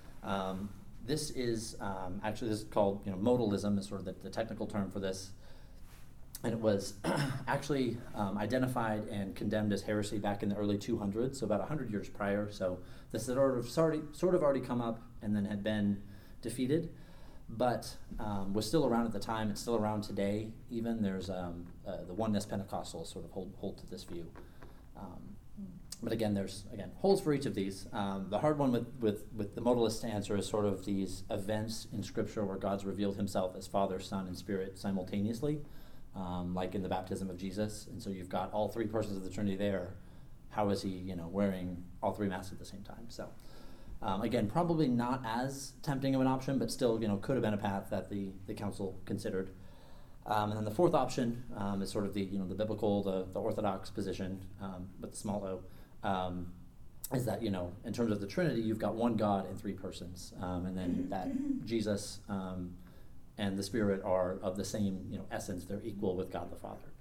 Um, this is um, actually this is called, you know, modalism is sort of the, the technical term for this. And it was actually um, identified and condemned as heresy back in the early two hundreds, so about one hundred years prior. So this had sort of, sort of already come up and then had been defeated, but um, was still around at the time. It's still around today. Even there's um, uh, the Oneness Pentecostals sort of hold, hold to this view. Um, but again, there's again holes for each of these. Um, the hard one with, with, with the modalist answer is sort of these events in Scripture where God's revealed himself as Father, Son, and Spirit simultaneously. Um, like in the baptism of Jesus, and so you've got all three persons of the Trinity there. How is he, you know, wearing all three masks at the same time? So, um, again, probably not as tempting of an option, but still, you know, could have been a path that the, the council considered. Um, and then the fourth option um, is sort of the, you know, the biblical, the, the orthodox position um, with the small o, um, is that, you know, in terms of the Trinity, you've got one God in three persons, um, and then that Jesus um, and the Spirit are of the same, you know, essence. They're equal with God the Father.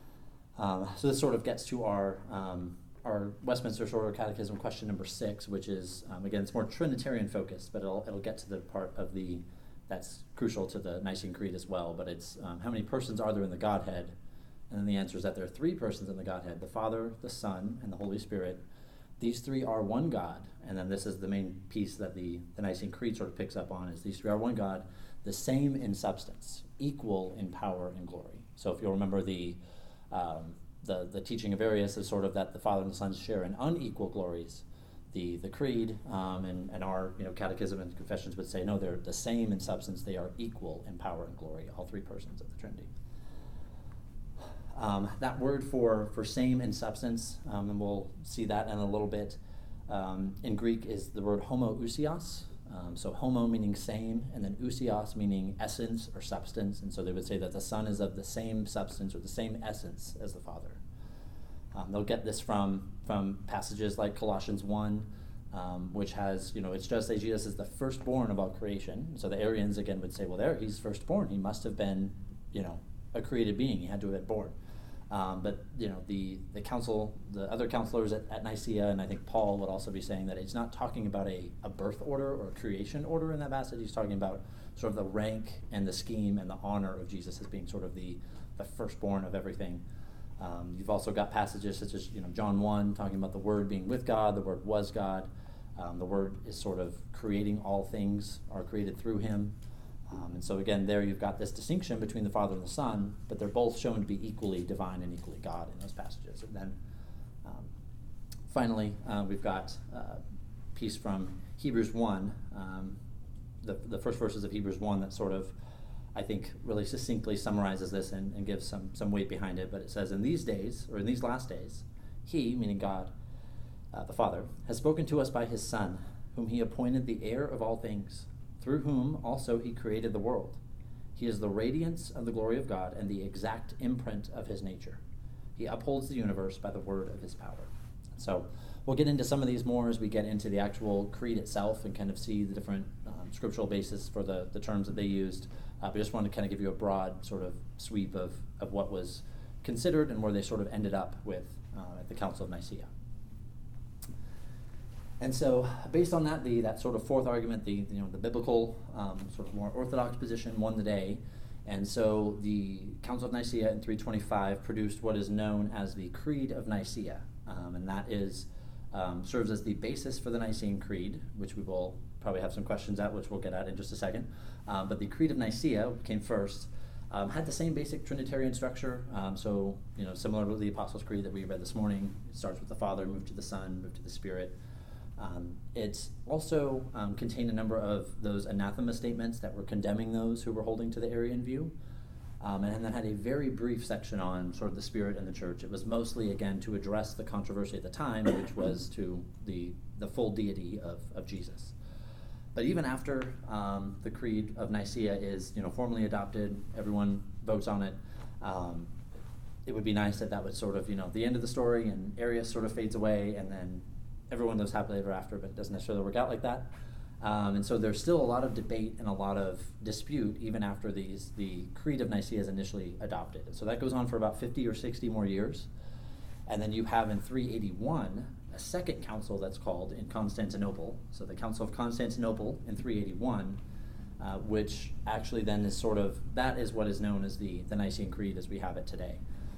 Um, so this sort of gets to our um, our Westminster Shorter Catechism question number six, which is um, again it's more Trinitarian focused, but it'll it'll get to the part of the that's crucial to the Nicene Creed as well, but it's um, how many persons are there in the Godhead? And then the answer is that there are three persons in the Godhead, the Father, the Son, and the Holy Spirit. These three are one God, and then this is the main piece that the, the Nicene Creed sort of picks up on, is these three are one God, the same in substance, equal in power and glory. So if you'll remember the um, the, the teaching of Arius is sort of that the Father and the Son share in unequal glories. The the Creed um, and, and our you know catechism and confessions would say, no, they're the same in substance, they are equal in power and glory, all three persons of the Trinity. Um, that word for, for same in substance, um, and we'll see that in a little bit, um, in Greek is the word homoousios. Um, so homo meaning same, and then ousios meaning essence or substance. And so they would say that the Son is of the same substance or the same essence as the Father. Um, they'll get this from, from passages like Colossians one, um, which has, you know, it's just say Jesus is the firstborn of all creation. So the Arians again would say, well, there, he's firstborn. He must have been, you know, a created being. He had to have been born. Um, but, you know, the, the council, the other counselors at, at Nicaea, and I think Paul would also be saying that it's not talking about a, a birth order or a creation order in that passage. He's talking about sort of the rank and the scheme and the honor of Jesus as being sort of the, the firstborn of everything. Um, you've also got passages such as, you know, John one, talking about the Word being with God, the Word was God. Um, the Word is sort of creating all things, are created through him. Um, and so again, there you've got this distinction between the Father and the Son, but they're both shown to be equally divine and equally God in those passages. And then um, finally, uh, we've got a piece from Hebrews one, um, the, the first verses of Hebrews one that sort of, I think, really succinctly summarizes this and, and gives some, some weight behind it. But it says, in these days, or in these last days, he, meaning God, uh, the Father, has spoken to us by his Son, whom he appointed the heir of all things, through whom also he created the world. He is the radiance of the glory of God and the exact imprint of his nature. He upholds the universe by the word of his power. So we'll get into some of these more as we get into the actual creed itself and kind of see the different um, scriptural basis for the, the terms that they used. Uh, but I just wanted to kind of give you a broad sort of sweep of, of what was considered and where they sort of ended up with uh, at the Council of Nicaea. And so, based on that, the that sort of fourth argument, the you know the biblical um, sort of more orthodox position won the day, and so the Council of Nicaea in three twenty-five produced what is known as the Creed of Nicaea, um, and that is um, serves as the basis for the Nicene Creed, which we will probably have some questions at, which we'll get at in just a second. Um, but the Creed of Nicaea came first. Um, had the same basic Trinitarian structure, um, so you know similar to the Apostles' Creed that we read this morning. It starts with the Father, moved to the Son, moved to the Spirit. Um, it also um, contained a number of those anathema statements that were condemning those who were holding to the Arian view, um, and then had a very brief section on sort of the Spirit and the Church. It was mostly, again, to address the controversy at the time, which was to the the full deity of, of Jesus. But even after um, the Creed of Nicaea is you know formally adopted, everyone votes on it. Um, it would be nice that that was sort of you know the end of the story, and Arius sort of fades away, and then everyone lives happily ever after, but it doesn't necessarily work out like that. Um, and so there's still a lot of debate and a lot of dispute even after these the Creed of Nicaea is initially adopted. And so that goes on for about fifty or sixty more years. And then you have in three eighty-one a second council that's called in Constantinople. So the Council of Constantinople in three eighty-one, uh, which actually then is sort of, that is what is known as the, the Nicene Creed as we have it today.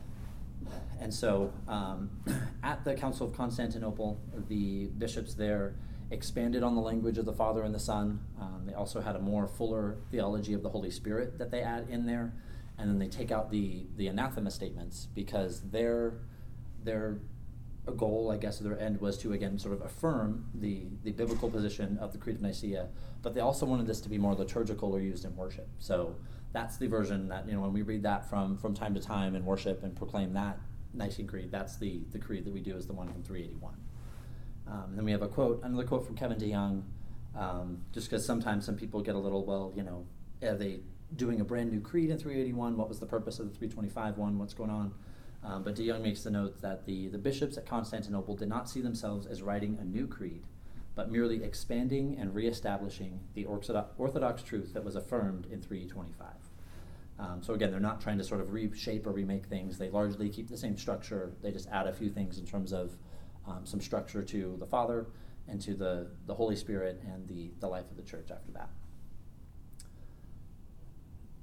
And so um, at the Council of Constantinople, the bishops there expanded on the language of the Father and the Son. Um, they also had a more fuller theology of the Holy Spirit that they add in there. And then they take out the, the anathema statements because their, their goal, I guess, their end was to, again, sort of affirm the, the biblical position of the Creed of Nicaea. But they also wanted this to be more liturgical or used in worship. So that's the version that, you know, when we read that from, from time to time in worship and proclaim that Nicene Creed, that's the, the creed that we do is the one from three eighty-one. Um, and then we have a quote, another quote from Kevin DeYoung, um, just because sometimes some people get a little, well, you know, are they doing a brand new creed in three eighty-one? What was the purpose of the three twenty-five one? What's going on? Um, but DeYoung makes the note that the, the bishops at Constantinople did not see themselves as writing a new creed, but merely expanding and reestablishing the orthodox, orthodox truth that was affirmed in three twenty-five. Um, so again, they're not trying to sort of reshape or remake things. They largely keep the same structure. They just add a few things in terms of um, some structure to the Father and to the, the Holy Spirit and the, the life of the church after that.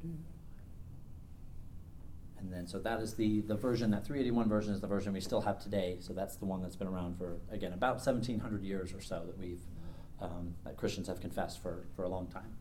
And then, so that is the, the version, that three eighty-one version is the version we still have today. So that's the one that's been around for, again, about seventeen hundred years or so that we've, um, that Christians have confessed for, for a long time.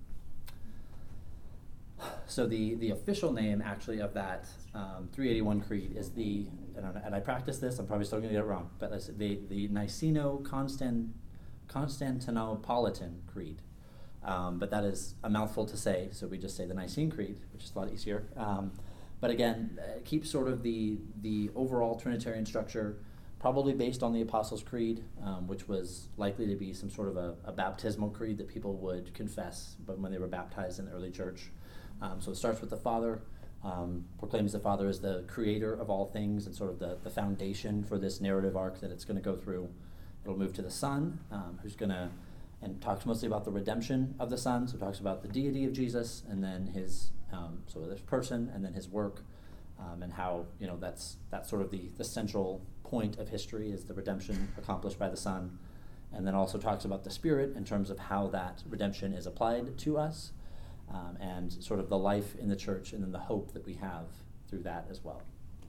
So the, the official name, actually, of that um, three eighty-one creed is the, and I, and I practice this, I'm probably still going to get it wrong, but it's the, the Niceno-Constant, Constantinopolitan Creed. Um, but that is a mouthful to say, so we just say the Nicene Creed, which is a lot easier. Um, but again, uh, keep sort of the, the overall Trinitarian structure, probably based on the Apostles' Creed, um, which was likely to be some sort of a, a baptismal creed that people would confess but when they were baptized in the early church. Um, so it starts with the Father, um, proclaims the Father as the creator of all things and sort of the, the foundation for this narrative arc that it's going to go through. It'll move to the Son, um, who's going to, and talks mostly about the redemption of the Son. So it talks about the deity of Jesus and then his, um, so this person and then his work, um, and how, you know, that's that's sort of the, the central point of history is the redemption accomplished by the Son. And then also talks about the Spirit in terms of how that redemption is applied to us, um, and sort of the life in the church and then the hope that we have through that as well.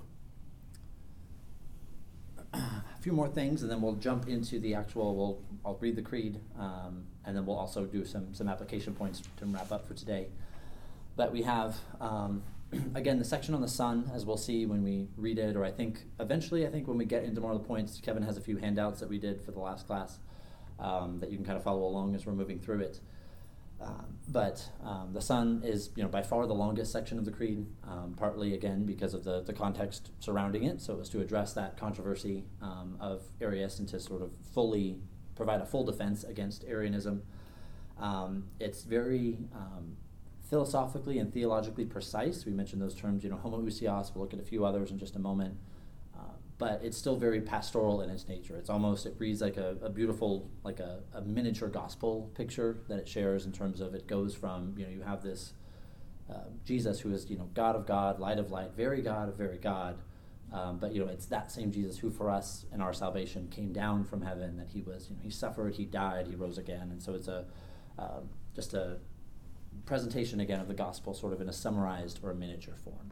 A few more things, and then we'll jump into the actual, we'll, I'll read the creed, um, and then we'll also do some, some application points to wrap up for today. But we have, um, again, the section on the Son, as we'll see when we read it, or I think eventually, I think when we get into more of the points, Kevin has a few handouts that we did for the last class um, that you can kind of follow along as we're moving through it. Um, but um, the Son is, you know, by far the longest section of the creed, um, partly, again, because of the, the context surrounding it. So it was to address that controversy um, of Arius and to sort of fully provide a full defense against Arianism. Um, it's very um, philosophically and theologically precise. We mentioned those terms, you know, homoousios. We'll look at a few others in just a moment. But it's still very pastoral in its nature. It's almost, it reads like a, a beautiful, like a, a miniature gospel picture that it shares in terms of it goes from, you know, you have this uh, Jesus who is, you know, God of God, light of light, very God of very God. Um, but, you know, it's that same Jesus who for us in our salvation came down from heaven, that he was, you know, he suffered, he died, he rose again. And so it's a um, just a presentation again of the gospel sort of in a summarized or a miniature form.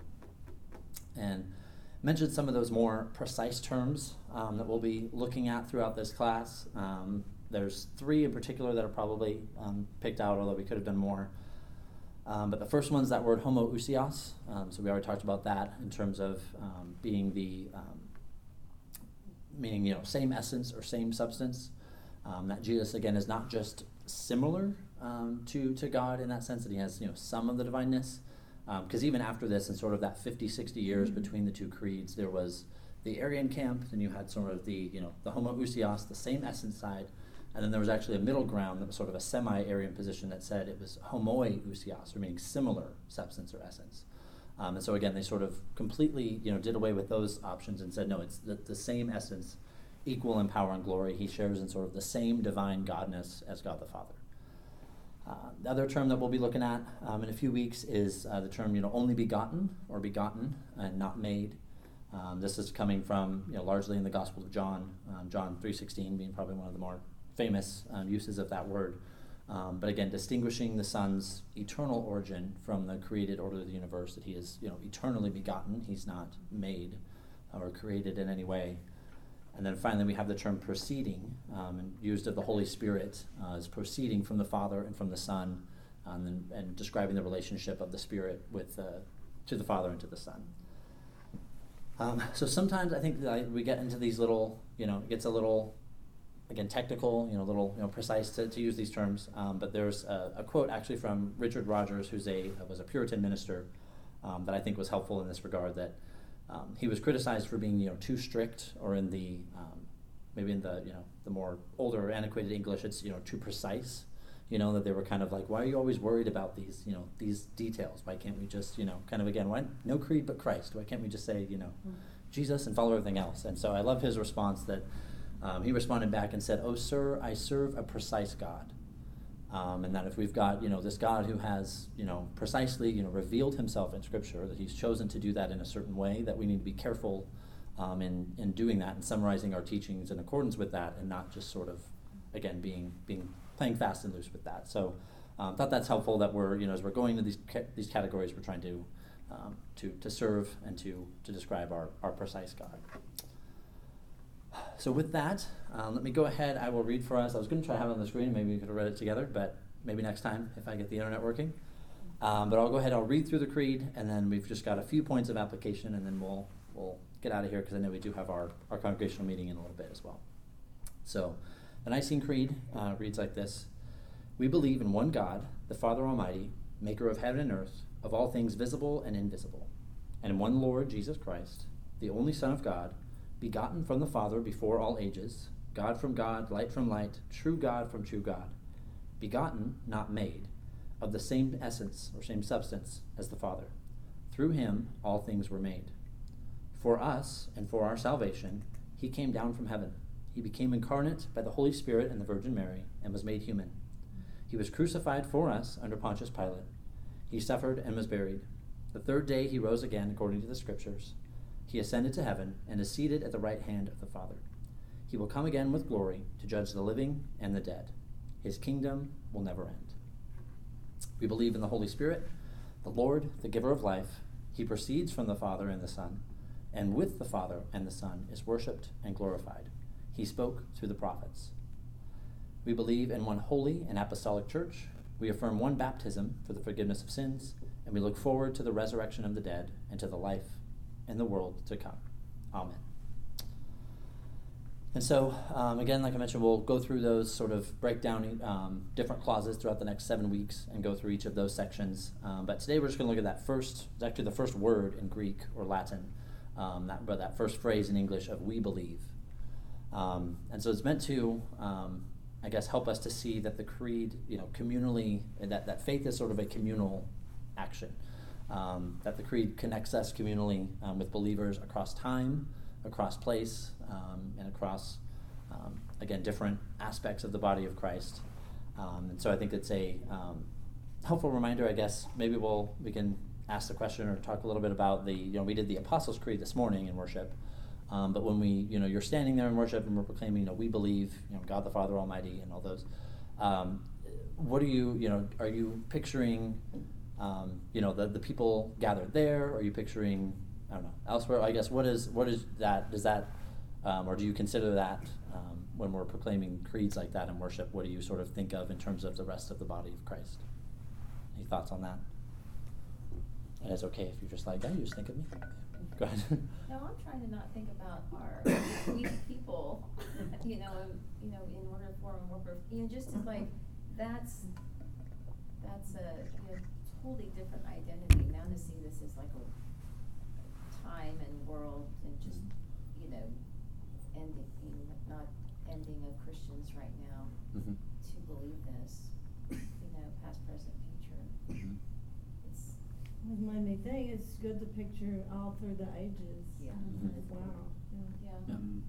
And mentioned some of those more precise terms um, that we'll be looking at throughout this class. Um, there's three in particular that are probably um, picked out, although we could have done more. Um, but the first one's that word homoousios. Um, so we already talked about that in terms of um, being the, um, meaning, you know, same essence or same substance. Um, that Jesus, again, is not just similar um, to, to God in that sense that he has, you know, some of the divineness. Because um, even after this, in sort of that fifty, sixty years mm-hmm. between the two creeds, there was the Arian camp, then you had sort of the, you know, the homoousios, the same essence side, and then there was actually a middle ground that was sort of a semi-Arian position that said it was homoiousios, or meaning similar substance or essence. Um, and so again, they sort of completely, you know, did away with those options and said, no, it's the, the same essence, equal in power and glory. He shares in sort of the same divine godness as God the Father. Uh, the other term that we'll be looking at um, in a few weeks is uh, the term, you know, only begotten or begotten and not made. Um, this is coming from, you know, largely in the Gospel of John, um, John three sixteen being probably one of the more famous um, uses of that word. Um, but again, distinguishing the Son's eternal origin from the created order of the universe, that he is, you know, eternally begotten. He's not made or created in any way. And then finally, we have the term proceeding, um, and used of the Holy Spirit uh, as proceeding from the Father and from the Son, um, and, and describing the relationship of the Spirit with uh, to the Father and to the Son. Um, so sometimes I think that we get into these little, you know, it gets a little, again, technical, you know, a little, you know, precise to, to use these terms. Um, but there's a, a quote actually from Richard Rogers, who's a was a Puritan minister, um, that I think was helpful in this regard. That Um, he was criticized for being, you know, too strict, or in the um, maybe in the, you know, the more older or antiquated English, it's, you know, too precise. You know, that they were kind of like, why are you always worried about these, you know, these details? Why can't we just, you know, kind of again, why no creed but Christ? Why can't we just say, you know, mm-hmm. Jesus and follow everything else? And so I love his response that um, he responded back and said, "Oh, sir, I serve a precise God." Um, and that if we've got, you know, this God who has, you know, precisely, you know, revealed himself in Scripture, that he's chosen to do that in a certain way, that we need to be careful um, in, in doing that and summarizing our teachings in accordance with that, and not just sort of, again, being being playing fast and loose with that. So um, thought that's helpful that we're, you know, as we're going to these ca- these categories, we're trying to um, to to serve and to to describe our, our precise God. So with that, um, let me go ahead. I will read for us. I was going to try to have it on the screen. Maybe we could have read it together, but maybe next time if I get the internet working. Um, but I'll go ahead. I'll read through the creed, and then we've just got a few points of application, and then we'll we'll get out of here because I know we do have our, our congregational meeting in a little bit as well. So the Nicene Creed uh, reads like this. We believe in one God, the Father Almighty, maker of heaven and earth, of all things visible and invisible, and in one Lord, Jesus Christ, the only Son of God, begotten from the Father before all ages, God from God, light from light, true God from true God, begotten, not made, of the same essence or same substance as the Father. Through him all things were made. For us and for our salvation, he came down from heaven. He became incarnate by the Holy Spirit and the Virgin Mary and was made human. He was crucified for us under Pontius Pilate. He suffered and was buried. The third day he rose again according to the Scriptures. He ascended to heaven and is seated at the right hand of the Father. He will come again with glory to judge the living and the dead. His kingdom will never end. We believe in the Holy Spirit, the Lord, the giver of life. He proceeds from the Father and the Son, and with the Father and the Son is worshipped and glorified. He spoke through the prophets. We believe in one holy and apostolic church. We affirm one baptism for the forgiveness of sins, and we look forward to the resurrection of the dead and to the life in the world to come. Amen. And so, um, again, like I mentioned, we'll go through those, sort of break down um, different clauses throughout the next seven weeks and go through each of those sections. Um, but today we're just going to look at that first, it's actually the first word in Greek or Latin, um, that, but that first phrase in English of we believe. Um, and so it's meant to, um, I guess, help us to see that the creed, you know, communally, that, that faith is sort of a communal action. Um, that the creed connects us communally um, with believers across time, across place, um, and across, um, again, different aspects of the body of Christ. Um, and so I think it's a um, helpful reminder, I guess. Maybe we'll we can ask the question or talk a little bit about the, you know, we did the Apostles' Creed this morning in worship. Um, but when we, you know, you're standing there in worship and we're proclaiming, you know, we believe, you know, God the Father Almighty and all those, um, what are you, you know, are you picturing, um, you know, the, the people gathered there? Or are you picturing, I don't know, elsewhere? I guess what is what is that? Does that, um, or do you consider that um, when we're proclaiming creeds like that in worship? What do you sort of think of in terms of the rest of the body of Christ? Any thoughts on that? And it's okay if you're just like, oh, you just think of me. Go ahead. No, I'm trying to not think about our we people, you know, you know, in order for and work, you know, just as like that's that's a you know totally different identity. Now to see this as like a time and world and just you know ending, you know, not ending of Christians right now. Mm-hmm. To believe this, you know, past, present, future. Mm-hmm. It's It made me think it's good to picture all through the ages. Yeah. Mhm. Wow. Yeah. yeah. Yeah.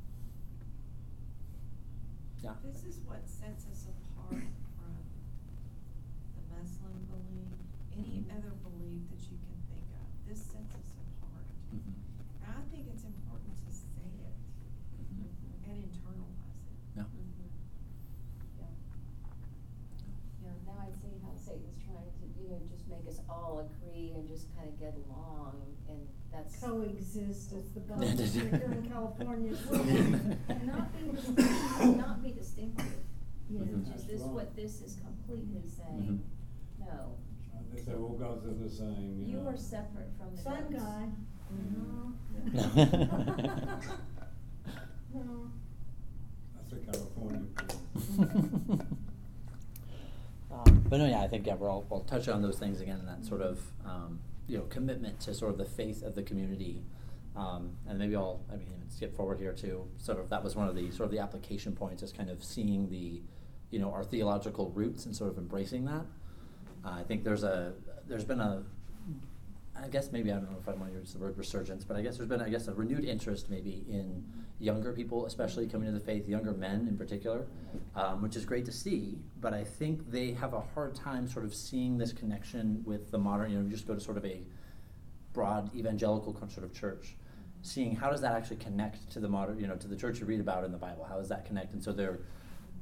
Yeah. This is what sets us apart from the Muslim belief, any Mhm. other belief that you can think of. This sets us apart. Mm-hmm. And I think it's important to say it Mm-hmm. and internalize it. Yeah. Mhm. Yeah. Yeah, now I see how Satan's trying to, you know, just make us all agree and just kind of get along, and that's. Coexist is the bumper sticker in California. And not be distinctive, not be distinctive. Yeah. Mhm. Is this That's what right. this is completely saying? No, They say all gods are the same, you you know. are separate from the Same goats. guy. Mhm. Mm-hmm. No. That's a California thing. Um, but no, yeah, I think yeah, we're all, we'll touch on those things again, and that sort of um, you know commitment to sort of the faith of the community, um, and maybe I'll I mean skip forward here too. Sort of that was one of the sort of the application points, is kind of seeing the you know our theological roots and sort of embracing that. Uh, I think there's a there's been a I guess maybe I don't know if I want to use the word resurgence, but I guess there's been I guess a renewed interest maybe in younger people, especially coming to the faith, younger men in particular, um, which is great to see. But I think they have a hard time sort of seeing this connection with the modern. You know, you just go to sort of a broad evangelical sort of church, seeing how does that actually connect to the modern, you know, to the church you read about in the Bible. How does that connect? And so they're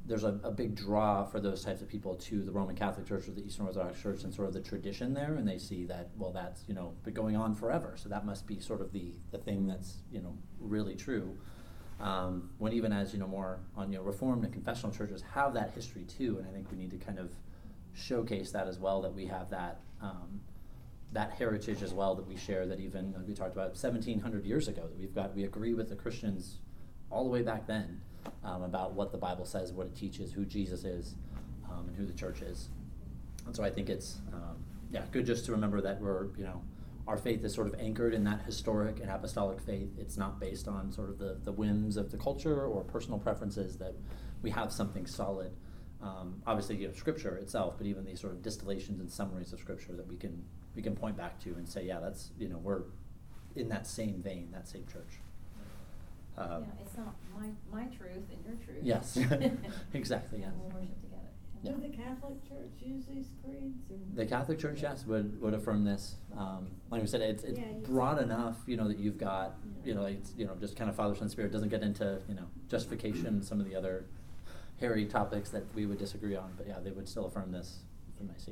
there's a, a big draw for those types of people to the Roman Catholic Church or the Eastern Orthodox Church and sort of the tradition there, and they see that, well, that's, you know, been going on forever, so that must be sort of the, the thing that's, you know, really true. Um, when even as, you know, more on, you know, Reformed and confessional churches have that history too, and I think we need to kind of showcase that as well, that we have that um, that heritage as well that we share, that even, like we talked about seventeen hundred years ago, that we've got, we agree with the Christians all the way back then um, about what the Bible says, what it teaches, who Jesus is, um, and who the church is. And so I think it's, um, yeah, good just to remember that we're, you know, our faith is sort of anchored in that historic and apostolic faith. It's not based on sort of the, the whims of the culture or personal preferences, that we have something solid. Um, obviously, you know, Scripture itself, but even these sort of distillations and summaries of Scripture that we can we can point back to and say, yeah, that's, you know, we're in that same vein, that same church. Um, Yeah, it's not my, my truth and your truth. Yes, exactly, yes. And we'll worship together. Yeah. Do the Catholic Church use these creeds, or? The Catholic Church, yes, would, would affirm this. Um, like we said, it's, it's Yeah, you broad said- enough, you know, that you've got, you know, like, you know, just kind of Father, Son, Spirit, doesn't get into, you know, justification and some of the other hairy topics that we would disagree on, but yeah, they would still affirm this from Nicaea.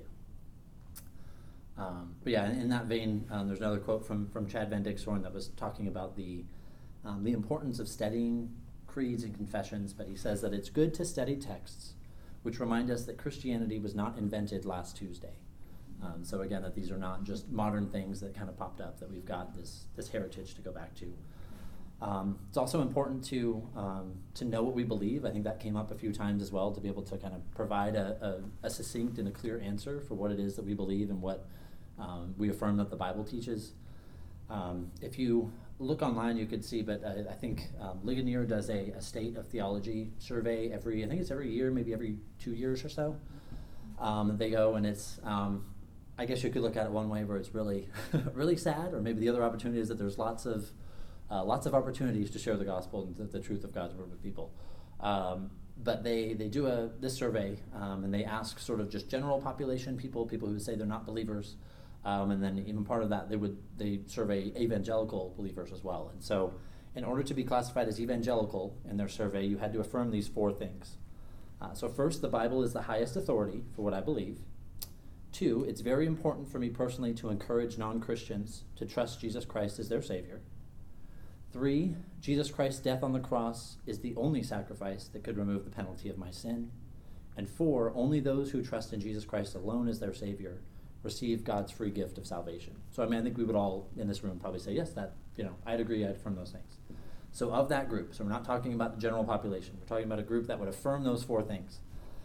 Um, but yeah, in, in that vein, um, there's another quote from, from Chad Van Dixhoorn that was talking about the um, the importance of studying creeds and confessions, but he says that it's good to study texts which remind us that Christianity was not invented last Tuesday. Um, so again, that these are not just modern things that kind of popped up, that we've got this this heritage to go back to. Um, it's also important to um, to know what we believe. I think that came up a few times as well, to be able to kind of provide a, a, a succinct and a clear answer for what it is that we believe and what um, we affirm that the Bible teaches. Um, if you look online, you could see, but I, I think um, Ligonier does a, a state of theology survey every, I think it's every year, maybe every two years or so. Um, they go and it's, um, I guess you could look at it one way where it's really, really sad, or maybe the other opportunity is that there's lots of Uh, lots of opportunities to share the gospel and the, the truth of God's word with people. Um, but they, they do a this survey, um, and they ask sort of just general population people, people who say they're not believers, um, and then even part of that, they would they survey evangelical believers as well. And so in order to be classified as evangelical in their survey, you had to affirm these four things. Uh, so first, the Bible is the highest authority for what I believe. Two, it's very important for me personally to encourage non-Christians to trust Jesus Christ as their Savior. Three, Jesus Christ's death on the cross is the only sacrifice that could remove the penalty of my sin. And four, only those who trust in Jesus Christ alone as their Savior receive God's free gift of salvation. So I mean, I think we would all in this room probably say, yes, that, you know, I'd agree, I'd affirm those things. So of that group, so we're not talking about the general population, we're talking about a group that would affirm those four things.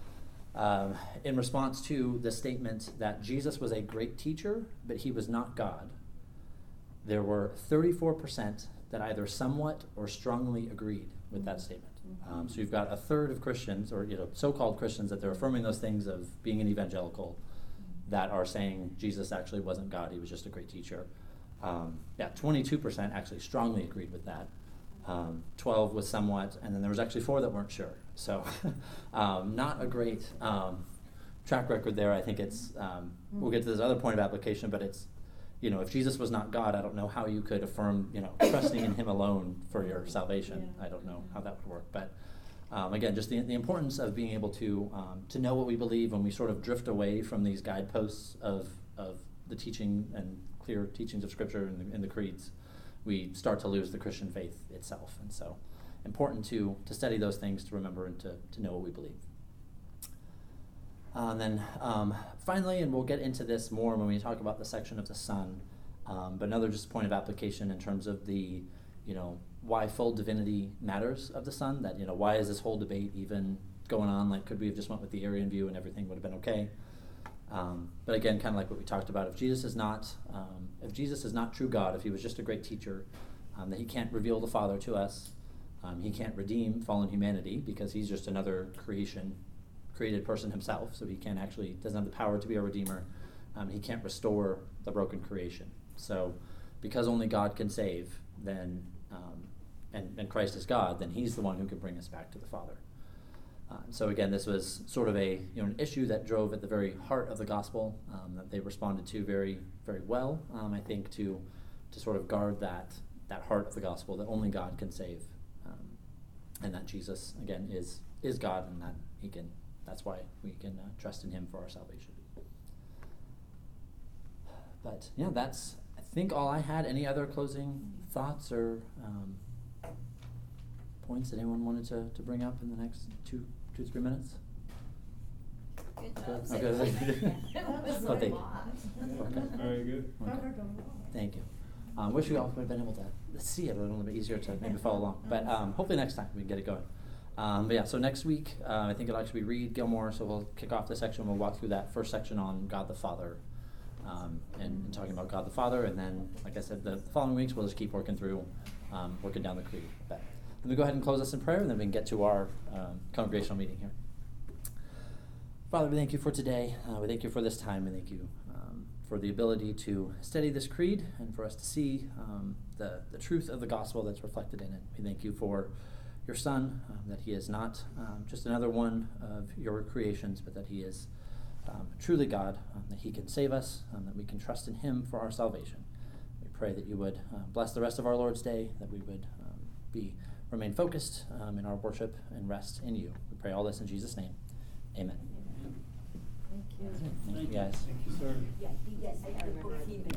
Um, in response to the statement that Jesus was a great teacher, but he was not God, there were thirty-four percent that either somewhat or strongly agreed with that statement. Um, so you've got a third of Christians, or you know, so-called Christians, that they're affirming those things of being an evangelical, that are saying Jesus actually wasn't God, he was just a great teacher. Um, yeah, twenty-two percent actually strongly agreed with that. Um, twelve was somewhat, and then there was actually four that weren't sure. So um, not a great um, track record there. I think it's, um, we'll get to this other point of application, but it's, you know, if Jesus was not God, I don't know how you could affirm, you know, trusting in him alone for your salvation. Yeah. I don't know how that would work. But um, again, just the, the importance of being able to um, to know what we believe when we sort of drift away from these guideposts of, of the teaching and clear teachings of Scripture and the, and the creeds, we start to lose the Christian faith itself. And so important to, to study those things, to remember and to, to know what we believe. Uh, and then um, finally, and we'll get into this more when we talk about the section of the Son, um, but another just point of application in terms of the, you know, why full divinity matters of the Son, that, you know, why is this whole debate even going on? Like, could we have just went with the Arian view and everything would have been okay? Um, but again, kind of like what we talked about, if Jesus is not, um, if Jesus is not true God, if he was just a great teacher, um, that he can't reveal the Father to us, um, he can't redeem fallen humanity because he's just another creation, created person himself, so he can't actually, doesn't have the power to be a redeemer. Um, he can't restore the broken creation. So because only God can save, then, um, and, and Christ is God, then he's the one who can bring us back to the Father. Uh, so again, this was sort of a, you know, an issue that drove at the very heart of the gospel, um, that they responded to very, very well, um, I think, to to sort of guard that that heart of the gospel, that only God can save, um, and that Jesus, again, is is God, and that he can, that's why we can uh, trust in him for our salvation. But yeah, that's, I think, all I had. Any other closing thoughts or um, points that anyone wanted to, to bring up in the next two, two, three minutes? Good job. Okay. Sam. Okay. That was Well, a thank you. lot. Okay. Very good. Okay. Covered a lot. Thank you. Um, wish we all would have been able to see it a little bit easier to maybe follow along. But um, hopefully next time we can get it going. Um, but yeah, so next week, uh, I think it'll actually be Reed Gilmore, so we'll kick off the section. We'll walk through that first section on God the Father, um, and, and talking about God the Father. And then, like I said, the following weeks we'll just keep working through, um, working down the creed. But let me go ahead and close us in prayer, and then we can get to our um, congregational meeting here. Father, we thank you for today. Uh, we thank you for this time. We thank you um, for the ability to study this creed and for us to see um, the, the truth of the gospel that's reflected in it. We thank you for your Son, um, that he is not um, just another one of your creations, but that he is um, truly God, um, that he can save us, um, that we can trust in him for our salvation. We pray that you would uh, bless the rest of our Lord's Day, that we would um, be remain focused um, in our worship and rest in you. We pray all this in Jesus' name. Amen. Thank you. Thank you, guys. Thank you, sir. Yeah, he, yes, I got a book he made.